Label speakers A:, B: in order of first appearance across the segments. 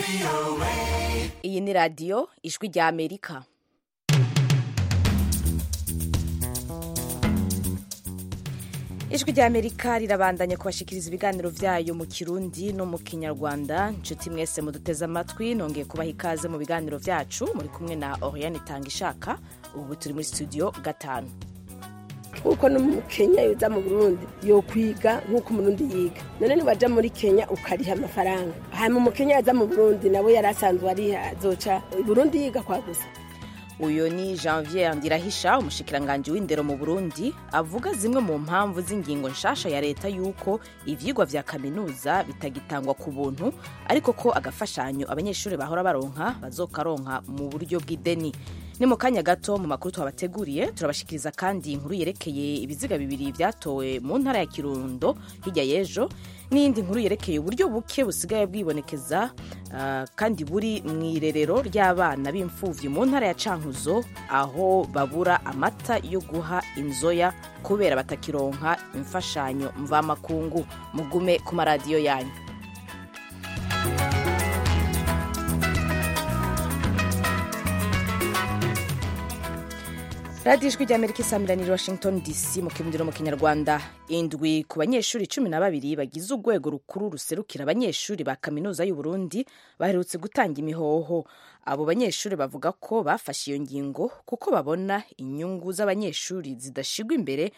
A: Iyi ni radiyo ijwi rya Amerika. Ijwi rya Amerika rirabandanya kubashikiriza ibiganiro vyayo mu Kirundi no mu Kinyarwanda. Nshuti mwese muduteze amatwi, nongeye kubaha ikaze mu biganiro vyacu. Muri kumwe na Oriane Tangishaka. Ubu turi muri studio 5.
B: Uko no mu Kenya yoza mu Burundi yo kwiga nkuko umurundi yiga. None ni baja muri Kenya ukariha amafaranga. Hanyuma mu Kenya yaza mu Burundi nawe yarasanzwe ari azoca Burundi yiga kwa gusa.
A: Uyo ni Janvier Ndirahisha, umushikiranganje w'indero mu Burundi, avuga zimwe mu mpamvu z'ingingo nshasha ya leta yuko ivyigwa vya kaminuza bitagitangwa ku buntu, ariko ko agafashanyo abanyeshuri bahora baronka bazokaronka mu buryo bw'ideni. Ni mu kanya gato mu makuru twabateguriye turabashikiriza kandi inkuru yerekeye ibiziga bibiri vyatowe mu ntara ya Kirundo hirya y'ejo, n'indi nkuru yerekeye uburyo buke busigaye bwibonekeza kandi buri mw'irerero ry'abana b'imfuvyi mu ntara ya Cankuzo, aho babura amata yo guha inzoya kubera batakironka imfashanyo mvamakungu. Mugume ku maradiyo yanyu. Radio Ijwi rya Amerika isamiraniye Washington DC mu Kirundi no mu Kinyarwanda. Indwi ku banyeshuri 12 bagize urwego rukuru ruserukira abanyeshuri ba kaminuza y'u Burundi baherutse gutanga imihoho. Abo banyeshuri bavuga ko bafashe iyo ngingo kuko babona inyungu z'abanyeshuri zidashigwa imbere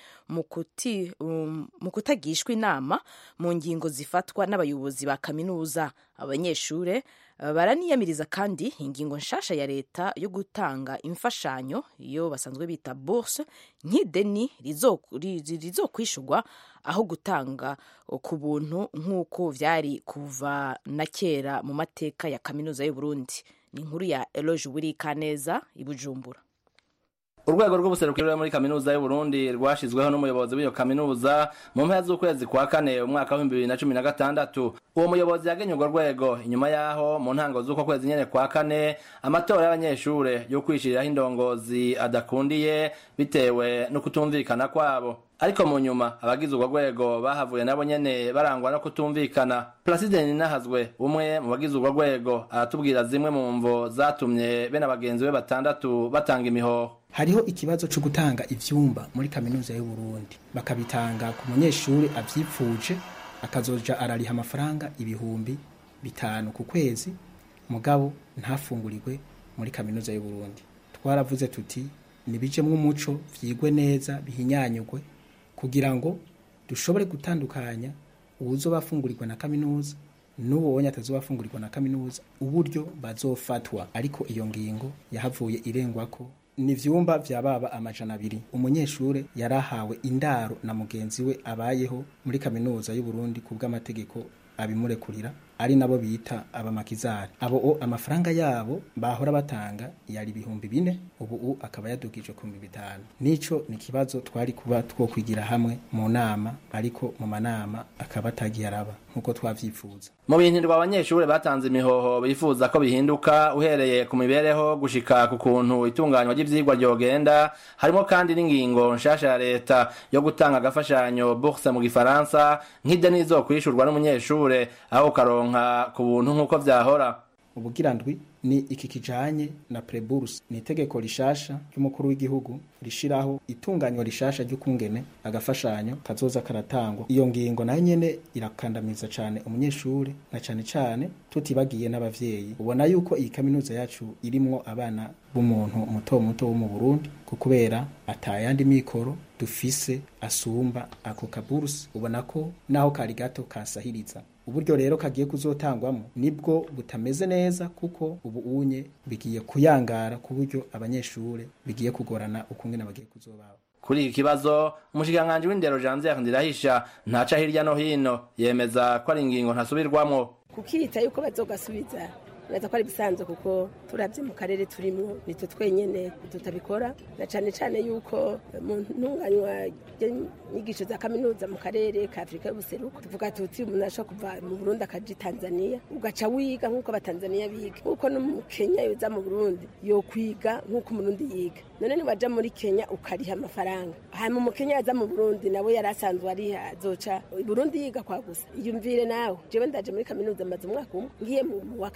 A: mu kutagishwa inama mu ngingo zifatwa n'abayobozi ba kaminuza. Abanyeshuri baraniyamiriza kandi ingingo nshasha ya leta yo gutanga imfashanyo iyo basanzwe bita bourse nk'ideni rizokwishurwa aho gutanga ku buntu nk'uko vyari kuva na kera mu mateka ya kaminuza y'u Burundi. Ni inkuru ya Eloge Wirikaneza i Bujumbura.
C: Urwego rw'ubuserukiro muri kaminuza y'u Burundi rwashizweho n'umuyobozi w'iyo kaminuza mu mpera z'ukwezi kwa kane umwaka wa 2016. Uwo muyobozi yagenye urwo rwego inyuma yaho mu ntango z'uko kwezi nyene kwa kane amatora y'abanyeshure yo kwishiriraho indongozi adakundiye bitewe no kutumvikana kwabo. Ariko mu nyuma abagize urwo rwego bahavuye nabo nyene barangwa no kutumvikana. Placide Ninahazwe umwe mu bagize urwo rwego aratubwira zimwe mu mvo zatumye bene abagenzi be 6 batanga imihoho.
D: Hariho ikibazo cyo gutanga ivyumba muri kaminuza y'u Burundi, bakabitanga ku munyeshuri avyipfuje akazoja arariha amafaranga 5,000 ku kwezi, mugabo ntafungurirwe muri kaminuza y'u Burundi. Twaravuze tuti nibijemwe umuco vyigwe neza bihinyanyugwe kugira ngo dushobore gutandukanya uzo bafungurirwa na kaminuza n'uwo wonya atazobafungurirwa na kaminuza uburyo bazofatwa. Ariko iyo ngingo yahavuye irengwako ni vyumba vya baba 200. Umunyeshure yarahawe indaro na mugenzi we abayeho muri kaminuza y'u Burundi kubw'amategeko abimurekurira, ari nabo bita abamakizari. Abo amafaranga yabo bahora batanga yari 4,000, ubu akaba yadugije ku 5,000. Nico ni kibazo twari kuba twokwigira hamwe mu nama, ariko mu manama akaba atagiye araba nkuko twavyifuza.
C: Mu bintu abanyeshure batanze imihoho bifuza ko bihinduka uhereye ku mibereho gushika ku kuntu itunganywa ry'ivyigwa ryogenda, harimo kandi n'ingingo nshasha ya leta yo gutanga agafashanyo bourse mu Gifaransa nk'ideni rizokwishurwa n'umunyeshure aho karonka ku buntu nkuko vyahora.
D: Ubugirandwi ni iki kijanye na pre-bourse, ni itegeko rishasha ry'umukuru w'igihugu rishiraho itunganywa rishasha ry'ukungene agafashanyo kazoza karatangwa. Iyo ngingo nayo nyene irakandamiza cane umunyeshuri na cane tutibagiye n'abavyeyi. Ubona yuko iyi kaminuza yacu irimwo abana b'umuntu muto wo mu Burundi kubera atayandi mikoro dufise asumba ako kaburse. Ubona ko naho kari gato kasahiriza. Uburyo rero kagiye kuzotangwamo nibwo butameze neza kuko ubu unye bigiye kuyangara ku buryo abanyeshure bigiye kugorana ukungene bagiye kuzobaho.
C: Kuri iki kibazo umushikiranganje w'indero Janvier Ndirahisha ntaca hirya no hino, yemeza ko ari ingingo ntasubirwamwo.
B: Kukita yuko bazogasubiza naza ko ari bisanzwe kuko turavye mu karere turimo nitwe twenyene tutabikora, na cane yuko mu ntunganywa y'inyigisho za kaminuza mu karere ka Afrika y'ubuseruko tuvuga tuti umuntu ashobora kuva mu Burundi akaja Tanzania ugaca wiga nkuko abatanzania biga, kuko no mu Kenya yoza mu Burundi yo kwiga nkuko umurundi yiga. None ni waja muri Kenya ukariha amafaranga, hanyuma mu Kenya yaza mu Burundi nawe yarasanzwe ari azoca Burundi yiga kwa gusa. Iyumvire nawe jewe ndaje muri kaminuza maze umwaka umwe ngiye mu wa kabiri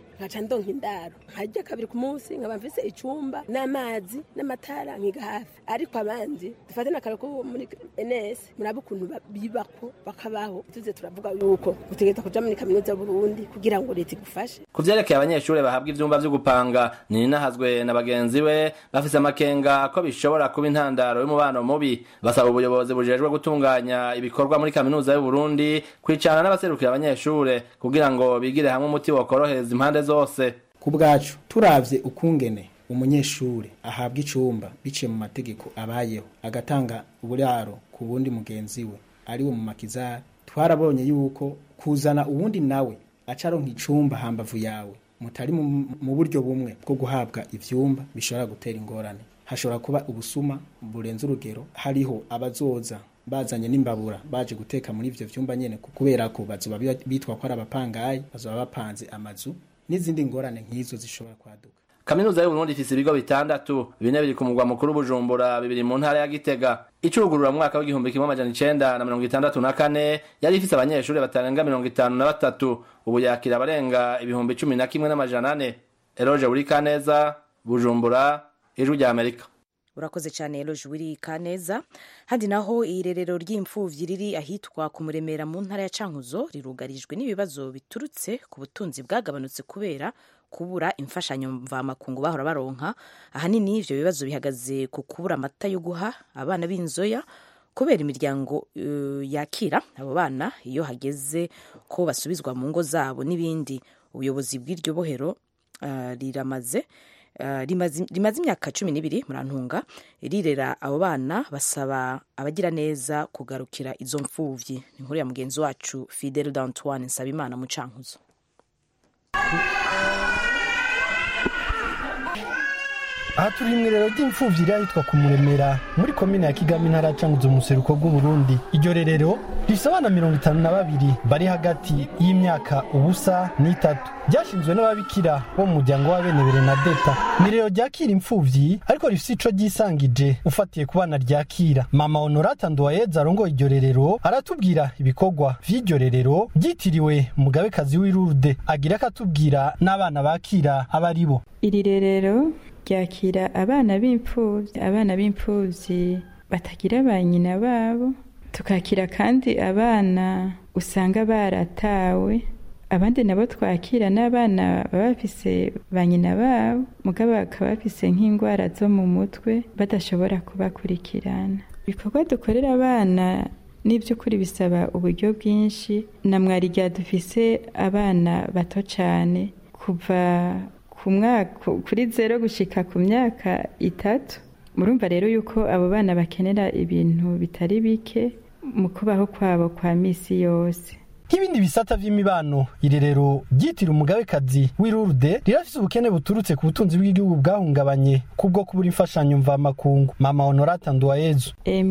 B: nkaca ndonka indaro nkarya kabiri ku munsi nkaba mfise icumba n'amazi n'amatara nkiga hafi ariko abandi dufate n'akaro ko muri NS murabe ukuntu bibako bakabaho tuze turavuga yuko utegeka kuja muri kaminuza y'Uburundi kugira ngo leta igufashe.
C: Ku vyerekeye abanyeshuri bahabwa ivyumba vyo gupanga Ninahazwe na bagenzi we bafise amakenga ko bishobora kuba intandaro y'umubano mubi. Basaba ubuyobozi bujejwe gutunganya ibikorwa muri kaminuza y'Uburundi kwicana n'abaserukira abanyeshure kugira ngo bigire hamwe umuti wokorohereza impande zose.
D: Ku bwacu turavye ukungene umunyeshure ahabwa icumba biciye mu mategeko abayeho agatanga uburaro ku bundi mugenzi we ari wo mu makizari, twarabonye yuko kuzana uwundi nawe acaronka icumba hambavu yawe mutari mu buryo bumwe bwo guhabwa ivyumba bishobora gutera ingorane. Hashobora kuba ubusuma burenze urugero, hariho abazoza bazanye n'imbabura baje guteka muri ivyo vyumba nyene kubera ko bazoba bitwa ko ari abapangayi, bazoba bapanze amazu n'izindi ngorane nk'izo zishobora kwaduka.
C: Kaminuza y'Uburundi ifise ibigo 6, 4 biri ku mugwa mukuru Bujumbura, 2 mu ntara ya Gitega. Icurugurura mwaka w'1964 yari ifise abanyeshuri batarenga 53, ubu yakira abarenga 11,400. Eloge Burikaneza, Bujumbura, Ijwi rya Amerika.
A: Urakoze cyane Eloge Burikaneza. Handi naho irerero ry'imfuvyi riri ahitwa ku Muremera mu ntara ya Cankuzo rirugarijwe n'ibibazo biturutse ku butunzi bwagabanutse kubera kubura imfashanyo mvamakungu bahora baronka. Ahanini ivyo bibazo bihagaze ku kubura amata yo guha abana b'inzoya kubera imiryango yakira abo bana iyo hageze ko basubizwa mu ngo zabo n'ibindi. Ubuyobozi bw'iryo bohero rimaze imyaka 12 murantunga rirera abo bana, basaba abagira neza kugarukira izo mfuvyi. Inkuru ya mugenzi wacu Fidel d'Antoine Nsabimana mu Cankuzo.
E: Aha turi mw'irerero ry'imfuvyi ryahitwa ku Muremera muri komine ya Kigami ntara ya Cankuzo mu seruko bw'Uburundi. Iryo rerero rifise abana 52 bari hagati y'imyaka 0 n'3. Ryashinzwe n'ababikira bo mu muryango wa bene Berenadeta. Nirero ryakira imfuvyi ariko rifise ico ryisangije ufatiye ku bana ryakira. Mama Honorata Nduwayeza arongoye iryo rerero aratubwira ibikorwa vy'iryo rero ryitiriwe umugabekazi w'Irurude, agira akatubwira n'abana bakira abaribo.
F: Iri rerero ryakira abana b'imfuvyi batagira ba nyina babo, tukakira kandi abana usanga baratawe. Abandi nabo twakira n'abana baba bafise ba nyina babo mugabo bakaba bafise nk'ingwara zo mu mutwe badashobora kubakurikirana. Ibikorwa dukorera abana n'ivy'ukuri bisaba uburyo bwinshi. Na mwari dufise abana bato cane kuva ku mwaka kuri 0 gushika ku myaka 3. Murumva rero yuko abo bana bakenera ibintu bitari bike mu kubaho kwabo kwa misi yose.
E: Nk'ibindi bisata vy'imibano, irerero ryitira umugabekazi w'Irurude rirafise ubukene buturutse ku butunzi bw'igihugu bwahungabanye kubwo kubura imfashanyo mvamakungu. Mama Honorata Nduwayeza: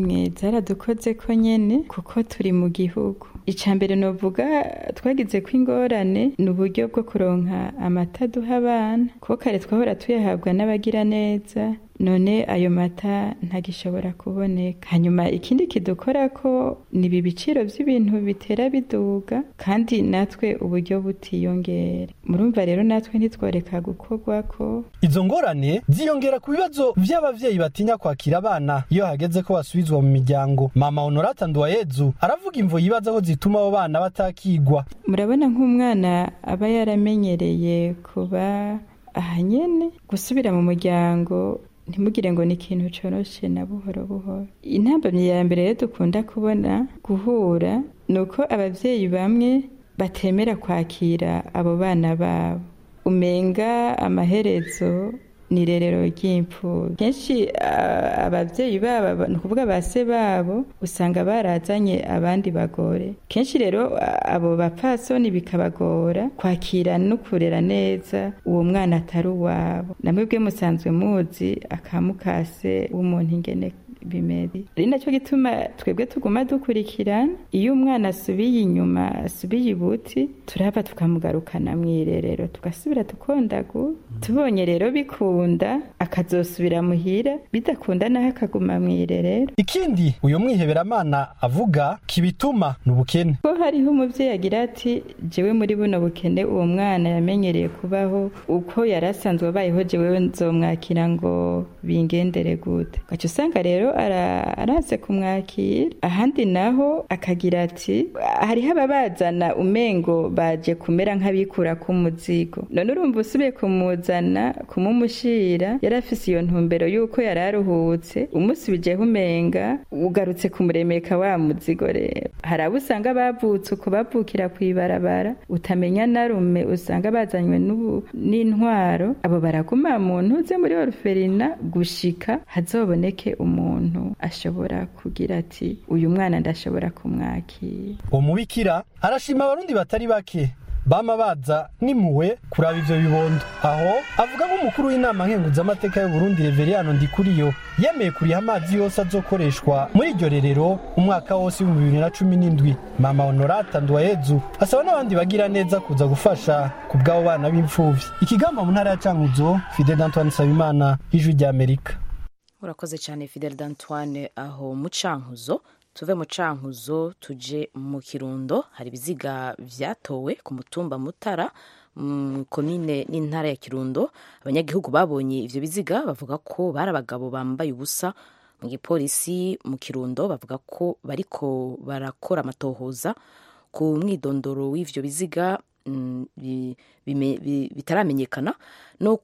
F: zaradukoze ko nyene kuko turi mu gihugu. Icambere novuga twagize ko ingorane n'uburyo bwo kuronka amata duha abana, kuko kare twahora tuyahabwa n'abagira neza, none ayo mata ntagishobora kuboneka. Hanyuma ikindi kidukora ko ni ibiciro vy'ibintu bitera biduga kandi natwe uburyo butiyongera. Murumva rero natwe ntitworeka gukorwa ko.
E: Izo ngorane ziyongera ku bibazo vy'abavyeyi batinya kwakira abana iyo hageze ko basubizwa mu miryango. Mama Honorata Nduwayezu aravuga imvo yibaza ko zituma abo bana batakigwa.
F: Murabona nk'umwana aba yaramenyereye kuba ahanyene, gusubira mu muryango ntimugire ngo ni ikintu coroshe na buhoro buhoro. Intambamye ya mbere rero dukunda kubona guhura nuko abavyeyi bamwe batemera kwakira abo bana babo, umenga amaherezo ni rerero ry'imfuvyi. Kenshi abavyeyi babo ni ukuvuga base babo usanga barazanye abandi bagore. Kenshi rero abo bapfasoni bikabagora kwakira no kurera neza uwo mwana atari uwabo. Namwe bwe musanzwe muzi akamukase w'umuntu ingene bimeze. Ari nacyo gituma twebwe tuguma dukurikirana, iyo umwana asubiye inyuma asubiye ibuti turaba tukamugarukana mw'irerero tugasubira tukondagura, tubonye rero bikunda akazosubira muhira, bidakunda naho akaguma mw'irerero.
E: Ikindi uyu mwiheberamana avuga kibituma n'ubukene,
F: ko hariho umuvyeyi agira ati jewe muri buno bukene uwo mwana yamenyereye kubaho uko yarasanzwe abayeho, jewe nzomwakira ngo bingendere gute. Gaca usanga rero araze kumwakira, ahandi naho akagira ati hariho ababazana umengo baje kumera nk'abikura k'umuzigo, none urumva usubiye kumuzana kumumushira yarafise iyo ntumbero yuko yararuhutse, umusubijeho umenga ugarutse kumuremeka wa muzigo. Rero hari abo usanga bavutse uko bavukira kw'ibarabara utamenya na rume, usanga bazanywe n'intwaro, abo baraguma mu ntuze muri orferina gushika hazoboneke umuntu ashobora kugira ati uyu mwana ndashobora kumwakira.
E: Umubikira arashima abarundi batari bake bama baza nimpuwe kuraba ivyo bibondo. Aho avuga nk'umukuru w'inama nkenguzamateka y'u Burundi Reveriyano Ndikuriyo yemeye kuriha amazi yose azokoreshwa muri iryo rerero umwaka wose wa 2017. Mama Honorata Ndwayezu asaba n'abandi bagira neza kuza gufasha ku bw'abo bana b'imfuvyi. Ikigamba mu ntara ya Cankuzo, Fidel Antoine Sabimana, Ijwi ry'Amerika.
A: Urakoze cyane Fidel Antoine aho mu Cankuzo. Tuve mu Cankuzo tuje mu Kirundo, hari ibiziga vyatowe ku mutumba Mutara komine n'intara ya Kirundo. Abanyagihugu babonye ivyo biziga bavuga ko bari abagabo bambaye ubusa. Mu gipolisi mu Kirundo bavuga ko bariko barakora amatohoza ku mwidondoro w'ivyo biziga bitaramenyekana no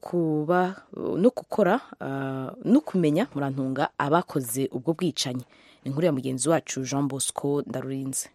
A: gukora no kumenya murantunga abakoze ubwo bwicanyi. Inkuru ya mugenzi wacu Jean Bosco Ndarurinze.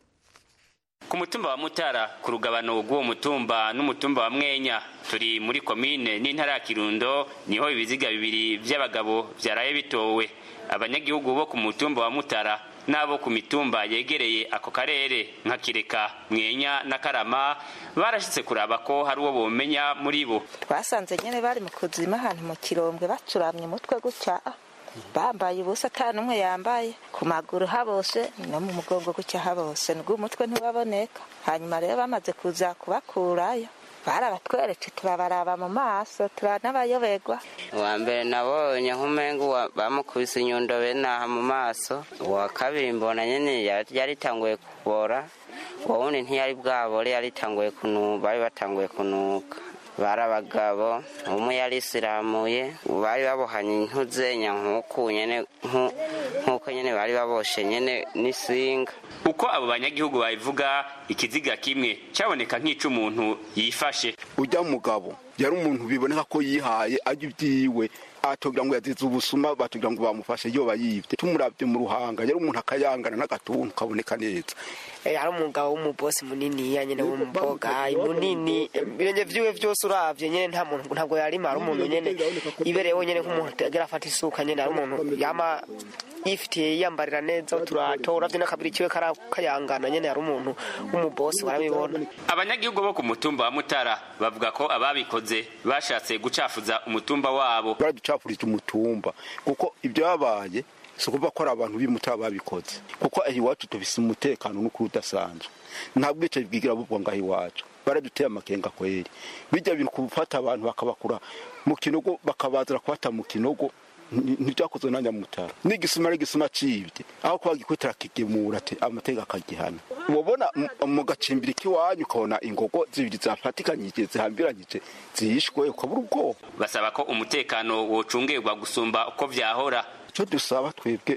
G: Ku mutumba wa Mutara ku rugabano rw'uwo mutumba n'umutumba wa Mwenya turi muri komine n'intara ya Kirundo, niho ibiziga bibiri vy'abagabo vyaraye bitowe. Abanyagihugu bo ku mutumba wa Mutara nabo ku mitumba yegereye ako karere nka Kireka, Mwenya na Karama barashitse kuraba ko hari uwo bomenya muri bo.
H: Twasanze nyene bari mu kuzima ahantu mu Kirombwe bacuramye mutwe gutya, bambaye ubusa n'umwe yambaye ku maguru habose no mu mugongo gutya habose, n'ubwo umutwe ntibaboneka. Hanyuma rero bamaze kuza kubakurayo barabatweretse turabaraba mu maso turanabayoberwa.
I: Uwa mbere nabonye nk'umengo bamukubise inyundo benaha mu maso, uwa kabiri mbona nyene yaritanguye kubora, uwundi ntiyari bwabore yaritanguye kunuka, bari batanguye kunuka. Bari abagabo, umwe yarisiramuye, bari babohanye intuze nyankuku nyene nkuko nyene bari baboshe nyene n'isinga.
G: Uko abo banyagihugu babivuga, ikiziga kimwe cyaboneka nk'ico umuntu yifashe.
J: Ujya mugabo yari umuntu biboneka ko yihaye ajibyiwe, atogira ngo yazize ubusuma, batogira ngo bamufashe yo bayivye. Tumuravye mu ruhanga yari umuntu akayangana n'agatuntu kaboneka neza.
K: Yari umugabo w'umubosi munini nyene w'umuboga munini, birenge vyiwe vyose uravye nyene nta muntu ntabwo yari mara umuntu nyene iberewe nyene nk'umuntu agera afata isuka nyene ari umuntu yama yifitiye yambarira neza turatora vyo nakabiri kiwe kayangana nyene yari umuntu w'umubosi barabibona.
G: Abanyagihugu bo ku mutumba wa Mutara bavuga ko ababikoze bashatse gucafuza umutumba wabo.
J: Baraducafurije umutumba kuko ibyo yabaye sukuva ko abantu b'Imutara babikoze, kuko ahi wacu tubise umutekano n'ukuri udasanzwe, ntabwo ico bwigira bubwo ngahi wacu. Baraduteye amakenga kweri, bijya bintu kufata abantu bakabakura mu Kinogo bakabazira kwata mu Kinogo ntibyakozwe na Nyamutara. N'igisuma cibye aho kwa gikwitira kigemura ate amateka akagihana. Ubona mu gacimbiri kiwanyu ukabona ingogo zibiri zafatikanyije zihambiranyije zihishwe ukabura ubwoba.
G: Basaba ko umutekano wocungerwa gusumba uko vyahora.
J: Cyo dusaba twebwe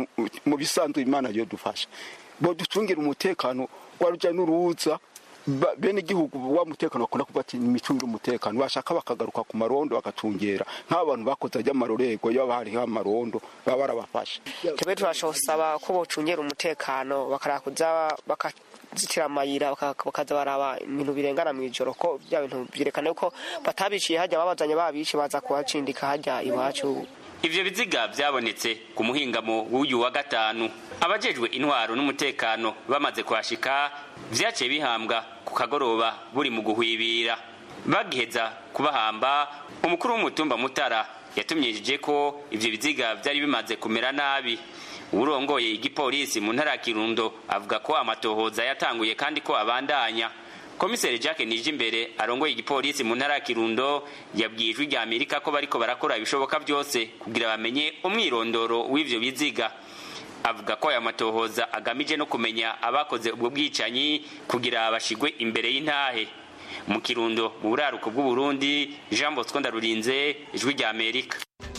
J: mu bisanzwe Imana yo dufasha bo ducungira umutekano waruja n'uruza, bene igihugu wa mutekano bakunda kuba ati imicungire umutekano, bashaka bakagaruka ku marondo bakacungera nk'abantu bakoze ajya amarorego yo bari ha marondo baba barabafasha.
K: Twebwe turashosaba ko bocungera umutekano bakarakuza bakazitira amayira bakaza baraba ibintu birengana mu ijoro, ko bya bintu byerekana ko batabiciye hajya babazanye babici baza kuhacindika hajya iwacu.
G: Ivyo biziga vyabonetse ku muhingamo w'uyu wa gatanu. Abajejwe intwaro n'umutekano bamaze kuhashika, vyaciye bihambwa ku kagoroba buri mu guhwibira. Bagiheza kubahamba, umukuru w'umutumba Mutara yatumyije ko ivyo biziga vyari bimaze kumera nabi. Urongoye igipolisi mu ntara ya Kirundo avuga ko amatohoza yatanguye kandi ko abandanya. Komiseri Jacques Nijimbere arongoye igipolisi mu ntara ya Kirundo yabwiye Ijwi rya Amerika ko bariko barakora ibishoboka byose kugira bamenye umwirondoro w'ivyo biziga. Avuga ko aya matohoza agamije no kumenya abakoze ubwo bwicanyi kugira bashigwe imbere y'intahe. Mu Kirundo mu buraruko bw'u Burundi, Jean Bosco Ndarurinze, Ijwi rya Amerika.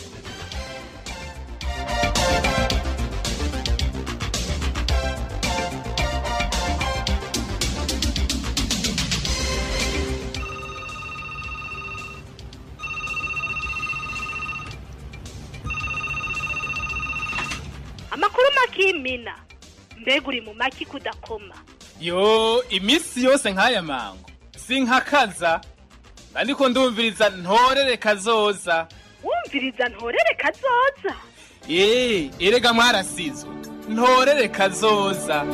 L: Amakuru makimina mbega uri mu maki kudakoma.
M: Yo imisi yose nk'aya mango sinkakaza ariko ndumviriza ntorere kazoza.
L: Wumviriza ntorere kazoza?
M: Erega mwarasizwe ntorere kazoza.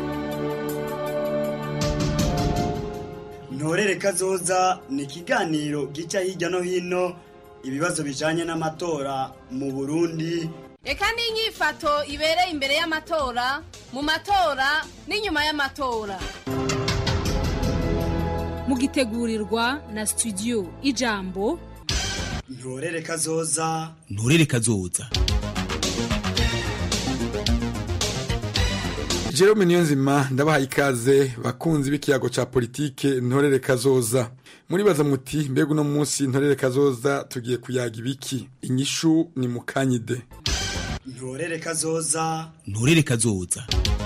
N: Ntorere kazoza ni ikiganiro gica hirya no hino ibibazo bijanye n'amatora mu Burundi.
O: Eka n'inyifato ibereye imbere y'amatora, mu matora n'inyuma y'amatora. Mugitegurirwa na studio Ijambo.
N: Ntorere kazoza.
P: Ntorere kazoza.
Q: Jerome Niyonzima ndabaha ikaze bakunzi b'ikiyago ca politike ntorere kazoza. Muribaza muti mbega uno munsi ntorere kazoza tugiye kuyaga ibiki? Inyishu ni mukanyide.
N: Ntorere kazoza.
P: Ntorere kazoza.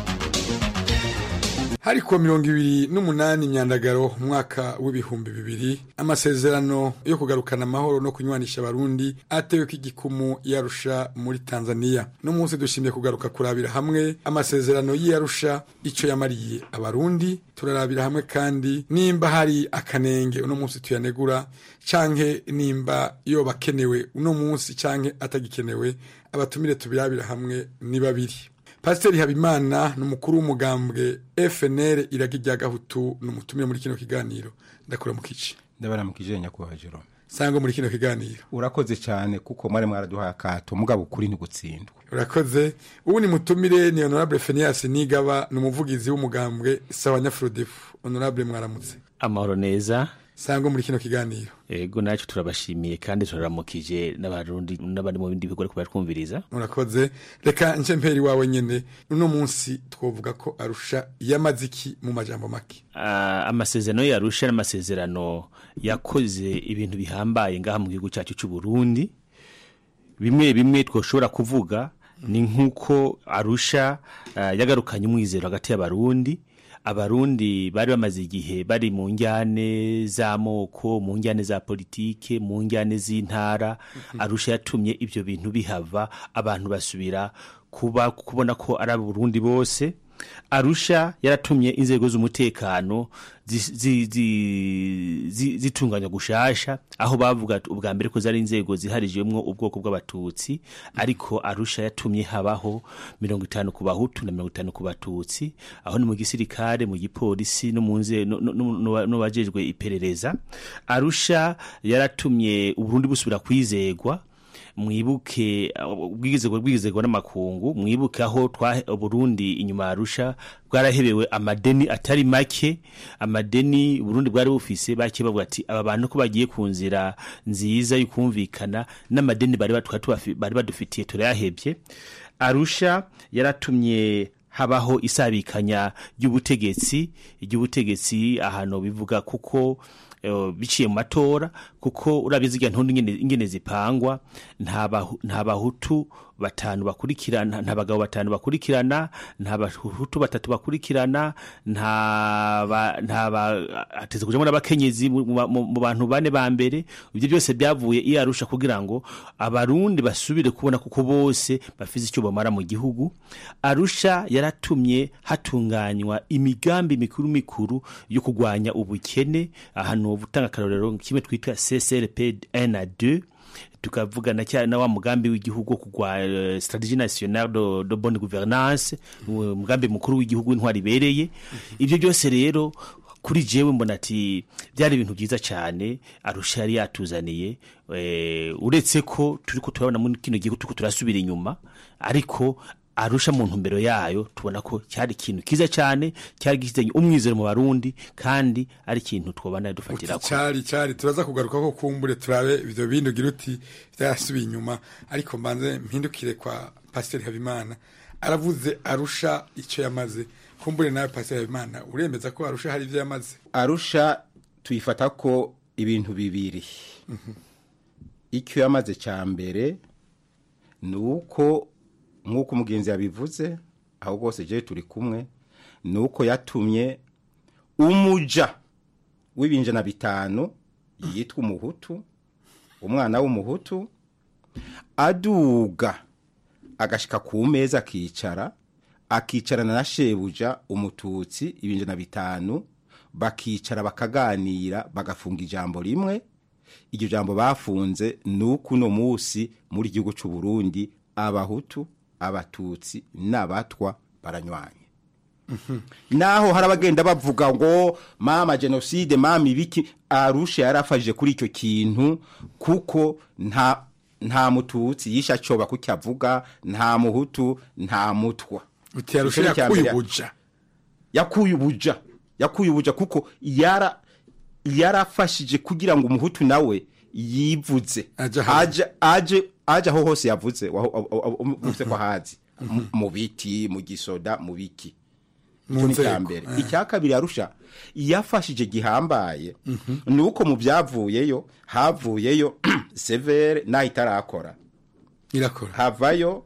Q: Hariko 28 Myandagaro mwaka w'ibihumbi 2000 amasezerano yo kugarukana amahoro no kunywanisha abarundi atewe k'igikumu yarusha muri Tanzania. No munsi dushimye kugaruka kurabira hamwe amasezerano y'Arusha ico yamariye abarundi, turarabira hamwe kandi nimba hari akanenge uno munsi tuyanegura canke nimba yo bakenewe uno munsi canke atagikenewe. Abatumire tubirabira hamwe ni babiri. Pasiteri Habimana n'umukuru w'umugambwe FNL iragirya gahutu n'umutumire muri kino kiganiro. Ndakura mu kici.
R: Ndabara mu kije nyakubahwa Jerome.
Q: Sango muri kino kiganiro.
R: Urakoze cyane kuko mwari mwaraduhaye akato mugabo kuri ni gutsindwa.
Q: Urakoze. Ubu ni mutumire ni Honorable Phineas Nigaba n'umuvugizi w'umugambwe Sawanyafrodefu. Honorable mwaramutse.
S: Amahoro neza.
Q: Sango muri kino kiganiro.
S: Ego nacu turabashimiye kandi turaramukije n'abarundi n'abandi mu bindi bikorwa kubatwumviriza.
Q: Urakoze. Reka nce mperi wawe nyene uno munsi twovuga ko Arusha yamaziki mu majambo make.
S: Amasezerano y'Arusha n'amasezerano yakoze ibintu bihambaye ngaha mu gihugu cyacu cy'u Burundi. Bimwe twoshobora kuvuga ni nkuko Arusha yagarukanye umwizero hagati y'abarundi. Abarundi bari bamaze igihe bari mu njyane z'amoko, mu njyane za politike, mu njyane z'intara. Arusha yatumye ibyo bintu bihava, abantu basubira kubona ko ari abarundi bose. Arusha yaratumye inzego z'umutekano zitunganya gushasha, aho bavuga ubwa mbere ko zari inzego ziharijemwo ubwoko bw'abatutsi, ariko Arusha yatumye habaho 50 ku bahutu na 50 ku batutsi, aho ni mu gisirikare, mu gipolisi no munze no bajejwe iperereza. Arusha yaratumye Uburundi busubira kwizegwa. Mwibuke ubwigizego n'amakungu, mwibuke aho Burundi inyuma Arusha bwarahebewe amadeni atari make. Amadeni Burundi bwari bufise bake bavuga ati aba bantu ko bagiye ku nzira nziza y'ukumvikana n'amadeni bari badufitiye turayahebye. Arusha yaratumye habaho isabikanya ry'ubutegetsi ahantu bivuga kuko biciye mu matora, kuko urabiziga ntundi ingene zipangwa, nta bahutu batanu bakurikirana, nta bagabo batanu bakurikirana, nta bahutu batatu bakurikirana, ateze kujamo n'abakenyezi mu bantu bane ba mbere. Ibyo byose byavuye i Arusha kugira ngo abarundi basubire kubona kuko bose bafize icyo bamara mu gihugu. Arusha yaratumye hatunganywa imigambi mikuru yo kugwanya ubukene, ahantu butanga karorero kimwe twita CCRP 1 na 2, tukavugana cyane na wa mugambi w'igihugu kugwa stratégie nationale de bonne gouvernance, umugambi mukuru w'igihugu intwari bereye. Ibyo byose rero kuri jewe mbona ati byari ibintu byiza cyane Arusha yari yatuzaniye uretse ko turiko turabona muri kino gihe turiko turasubira inyuma ariko Arusha mu ntumbero yayo tubona ko cyari ikintu kiza cyane cyari gifite umwizero mu Barundi kandi ari ikintu twobana dufatira ko
Q: cyari turaza kugaruka ko kumbure turabe ivyo bintu gira uti byasubiye inyuma ariko mbanze mpindukire kwa Pasteur Habimana aravuze Arusha icyo yamaze kumbure nawe Pasteur Habimana uremeza ko Arusha hari ivyo yamaze
R: Arusha tuyifata ko ibintu bibiri icyo yamaze cyambere nuko nk'uko umugenzi yabivuze aho rwose je turi kumwe nuko yatumye umuja w'ibinjana bitanu yitwa umuhutu umwana w'umuhutu aduga agashika ku meza akicarana na shebuja umututsi ibinjana bitanu bakicara bakaganira bagafunga ijambo rimwe iryo jambo bafunze nuko uno musi muri gihugu cy'u Burundi abahutu abatutsi n'abatwa baranywanye naho harabagenda bavuga ngo mama genocide mama ibiki Arusha yarafashije kuri icyo kintu kuko nta mututsi yisha coba kucyavuga nta muhutu nta mutwa
Q: uti Arusha
R: yakuye ubuja kuko yarafashije kugira ngo umuhutu nawe yivuze aje aho hose yavuze uvuze ko hazi mu biti mu gisoda mu biki cyambere icyakabiri Arusha yafashije gihambaye nuko mu byavuyeyo havuyeyo severe na itarakora
Q: irakora
R: havayo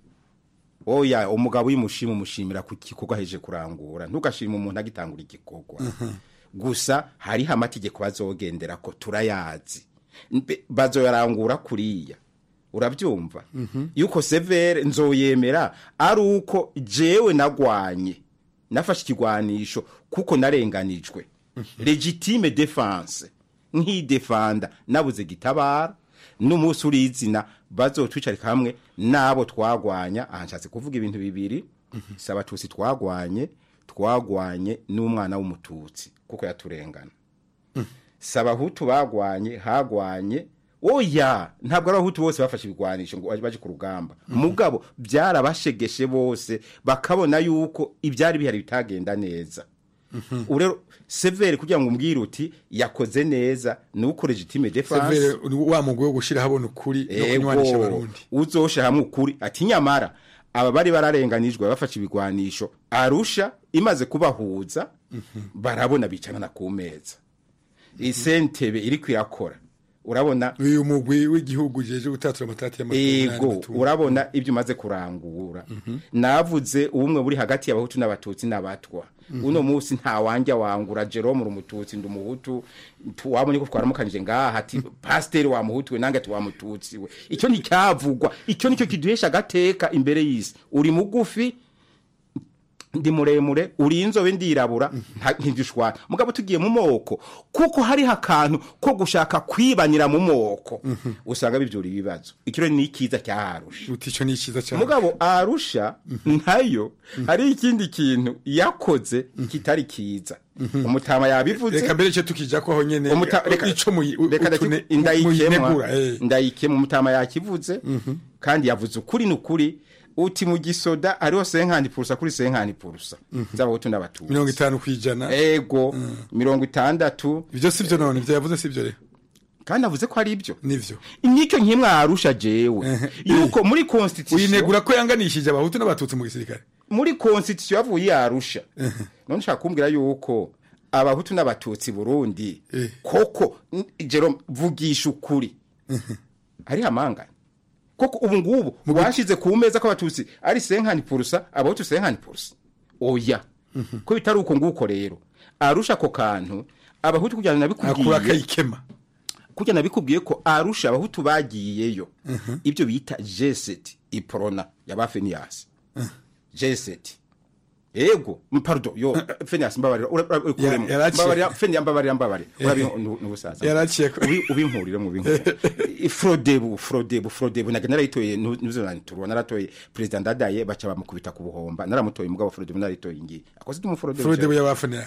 R: oya umugabo umushimira kuko heje kurangura ntugashima umuntu agitangura igikogwa gusa hari amategeko bazogendera ko turayazi bazoyarangura kuriya urabyumva yuko severe nzoyemera ari uko jewe nagwanye nafashe ikigwanisho kuko narenganijwe legitime defense nk'idefanda nabuze gitabara n'umunsi urizina bazotwicarika hamwe nabo twagwanya ahanshatse kuvuga ibintu bibiri saba tusi twagwanye n'umwana w'umututsi kuko yaturengana saba hutu hagwanye oya ntabwo ari abahutu bose bafashe ibigwanisho ngo baje ku rugamba mugabo byarabashegeshe bose bakabona yuko ibyari bihari bitagenda neza urero severe kugira ngo umbwire uti yakoze neza nuko legitime defense
Q: severe wa mugwe wo gushira habona ukuri no kunywanisha Abarundi
R: uzosha hamwe ukuri ati nyamara aba bari bararenganijwe bafashe ibigwanisho Arusha imaze kubahuza barabona bicana ku meza isentebe iri kwirakora urabona
Q: uyu mugwi w'igihugu jeje gutatura amatati
R: y'amatora urabona ibyo umaze kurangura navuze ubumwe buri hagati y'abahutu n'abatutsi n'abatwa uno munsi nta wanja wangura Jerome rumututsi ndumuhutu wabonye ko twaramukanije ngaha ati pasteur wa muhutu we nange twamututsi we icyo ni cyavugwa icyo nicyo kiduhesha gateka imbere y'isi uri mugufi ndi muremure uri inzobe ndirabura ntigishwana mugabo tugiye mu moko kuko hari hakantu ko gushaka kwibanira mu moko usanga bivyura ibibazo ikiro ni ikiza cya Arusha
Q: utico ni ikiza cyane
R: mugabo Arusha ntayo hari ikindi kintu yakoze kitari kiza umutama yabivuze
Q: reka mbere cyo tukija ko aho nyene
R: ico ndayikema umutama yakivuze kandi yavuze ukuri n'ukuri uti mu gisoda ariho 50% kuri 50% z'abahutu n'abatutsi
Q: 50%
R: ego 60
Q: ibyo sivyo none ibyo yavuze sivyo rero
R: kandi avuze ko ari ibyo
Q: nivyo
R: inyicyo nkimwe Arusha jewe yuko muri constitution
Q: uyinegura ko yanganishije abahutu n'abatutsi mu gisirikare
R: muri constitution yavuye Arusha none nshaka kumbwira yuko abahutu n'abatutsi Burundi koko Jerome vugisha ukuri ari amanga koko ubu ngubu washize ku meza ko abatutsi ari 50% abahutu 50% oya ko bitari uko nguko rero Arusha ko kantu abahutu kujyana nabikubwiye
Q: akayikema
R: kujyana nabikubwiye ko Arusha abahutu bagiyeyo ibyo bita G7 iprona yabafenias G7 ego pardon yo Fenias mbabarira mbabarira urabi nubusaza
Q: yaraciye
R: ubinkurire mu bintu Frodebu nagenera yitoye nuzonaniturwa naratoye president Dadaye baca bamukubita ku buhomba naramutoye mugabo Frodebu naritoye ngi akoze mu
Q: Frodebu ya Fenias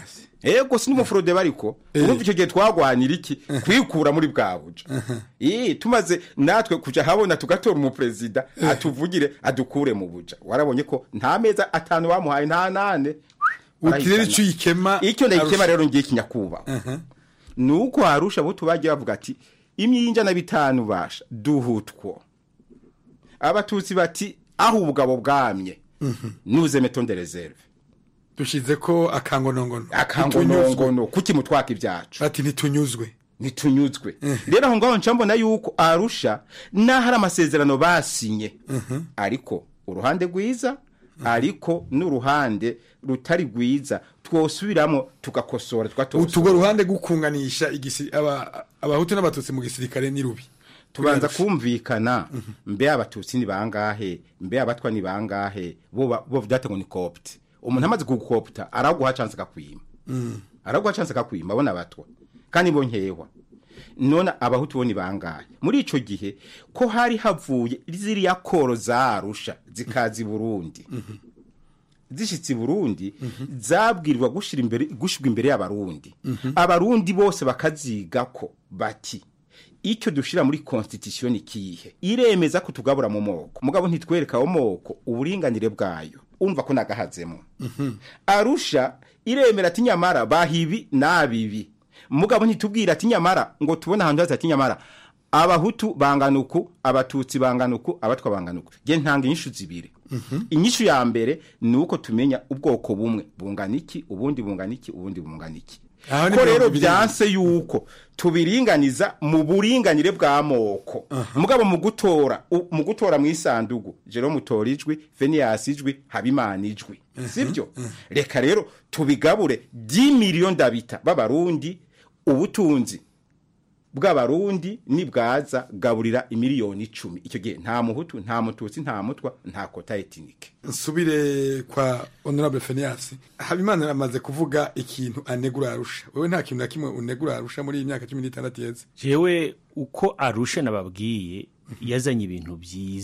R: ego si n'umufurode bariko urumva icyo gihe twagwanira iki kwikura muri bwa buja tumaze natwe kuja habona tugatora umuperezida atuvugire adukure mu buja warabonye ko nta meza atanu bamuhaye nta nane
Q: ukirere icyo yikema
R: icyo ndayikema rero ngiye kinyakuba nuko Arusha bo tubagiye bavuga ati imyinja na bitanu basha duhutwo abatutsi bati aho ubugabo bwamye nuze metonde reserve
Q: dushize ko akangonongono
R: kuki mutwaka ibyacu
Q: ati nitunyuzwe
R: rero aho ngaho ncambona yuko Arusha nahari amasezerano basinye ariko uruhande rwiza ariko n'uruhande rutari rwiza twosubiramo tugakosora
Q: utugo ruhande gukunganisha abahutu n'abatutsi mu gisirikare ni rubi
R: tubanza kumvikana mbe abatutsi ni bangahe mbe abatwa ni bangahe bo vyate ngo ni copte umuntu amaze gukopta araguha chance kakwima abona abatwa kandi bo nkewa nona abahutu boni bangahe muri ico gihe ko hari havuye ziriya koro za Arusha zikazi Burundi zishitsi Burundi zabwirwa gushirwa imbere y'abarundi abarundi bose bakaziga ko bati icyo dushira muri constitution ikihe iremeza ko tugabura mu moko mugabo ntitwereka wo moko uburinganire bwayo umva ko nagahazemo Arusha iremera ati nyamara bahibi nabibi mugabo ntitubwira ati nyamara ngo tubona hantu haza ati nyamara abahutu banganuku abatutsi banganuku abatwa banganuku je ntanga inyishu zibire inyishu ya mbere nuko tumenya ubwoko bumwe bunganiki ubundi bunganiki ko rero byanse yuko tubiringaniza mu buringanire bwa moko mugabo mu gutora mu isandugu Jerome Mutorijwe Phineas ijwi Habimana ijwi sivyo reka rero tubigabure 10 million d'habitants b'abarundi ubutunzi bw'abarundi nibwaza gaburira imiliyoni 10 icyo gihe nta muhutu nta mututsi nta mutwa nta kota ethnike
Q: nsubire kwa honorable Phineas Habimana amaze kuvuga ikintu anegura Arusha wewe nta kintu nakimwe unegura Arusha muri imyaka 16 yeze
S: jewe uko Arusha nababwiye yazanye ibintu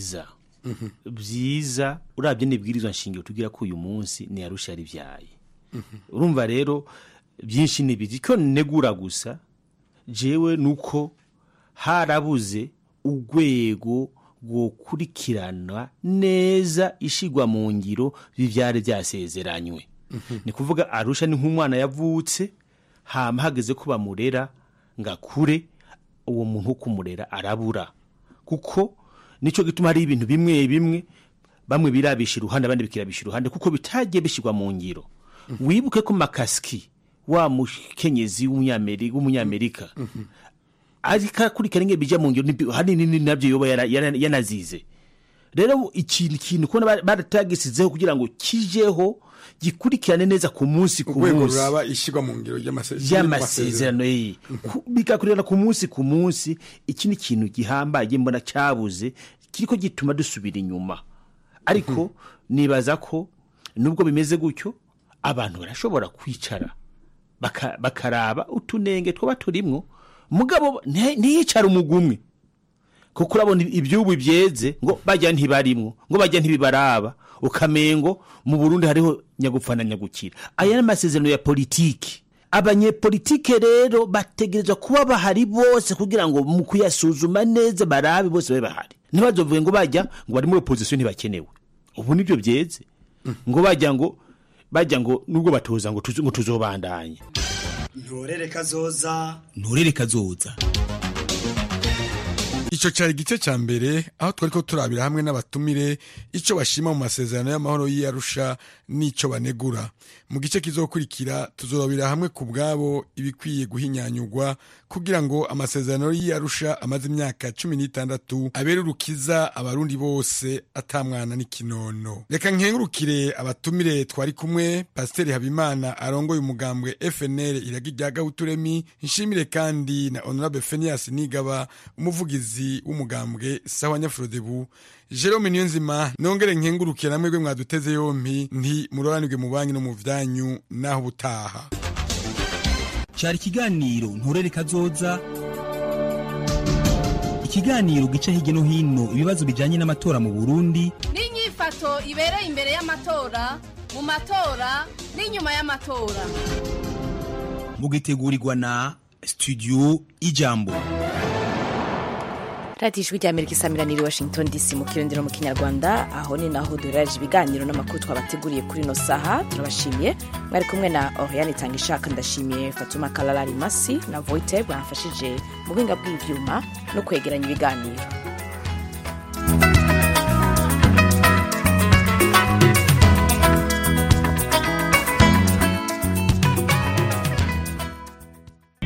S: byiza urabye nibwirizwa nshingiro tugira ko uyu munsi ni Arusha yari vyaye urumva rero byinshi nibiji ko negura gusa jewe nuko harabuze urwego rwo kurikirana neza ishigwa mu ngiro bivyare byasezeranywe ni kuvuga Arusha ni nk'umwana yavutse hama hageze ko bamurera ngakure uwo muntu kumurera arabura kuko nico gituma hari ibintu bimwe bamwe birabisha iruhande abandi bikirabisha iruhande kuko bitagiye bishigwa mu ngiro wibuke ko Makaski wa mukenyezi w'umunyamerika arika kurikira nge bija mu ngiro hanini nabyo yoba yanazize rero ikintu ko baratagisizeho kugira ngo kijeho gikurikirane neza ku munsi
Q: uraba ishigwa mu ngiro
S: y'amasezerano bikakurikirana ku munsi iki ni ikintu gihambaye mbona cyabuze kiriko gituma dusubira inyuma ariko nibaza ko nubwo bimeze gutyo abantu barashobora kwicara bakaraba utunenge twa turimwo mugabo ntiyicara umugumwe kuko urabona ibyubu byeze ngo bajya ntibarimwo ngo bajya ntibibaraba ukamengo mu Burundi hariho nyagupfana nyagukira aya n'amasezerano ya politiki abanyepolitike rero bategerezwa kuba bahari bose kugira ngo mu kuyasuzuma neza barabe bose bahari ntibazovuge ngo bajya ngo bari muri opposition ntibakenewe ubu nibyo byeze ngo bajya ngo nubwo batoza ngo tuzobandanye
N: ntorere kazoza
Q: Ico cyari gice ca mbere aho twariko turabira hamwe n'abatumire ico bashima mu masezerano y'amahoro y'Arusha n'ico banegura mu gice kizokurikira tuzorabira hamwe ku bwabo ibikwiye guhinyanyurwa kugira ngo amasezerano y'Arusha amaze imyaka 16 abere urukiza abarundi bose atamwana n'ikinono reka nkengurukire abatumire twari kumwe Pasteur Habimana arongoye umugambwe FNL iragijya Gahuturemi nshimire kandi na Honorable Phineas Nigaba umuvugizi w'umugambwe sawa Nyafrodebu Jerome Niyonzima nongere nkengurukire namwe gwe mwaduteze yompi nti muroranirwe mu banki no mu vyanyu naho butaha
P: cyari kiganiro nturere kazoza ikiganiro gica hirya no hino ibibazo bijanye n'amatora mu Burundi
O: n'inyifato ibereye imbere y'amatora mu matora n'inyuma y'amatora
P: mugitegurirwa na studio Ijambo.
A: radiyo ijwi ry'amerika isamiraniye i washington dc mu kirundi no mu kinyarwanda, aho ni naho duheraje ibiganiro n'amakuru twabateguriye kuri ino saha. turabashimiye, mwari kumwe na Oriane Itangishaka, ndashimiye Fatuma Kalala Rimasi na Voite bamfashije mu buhinga bw'ivyuma no kwegeranya ibiganiro.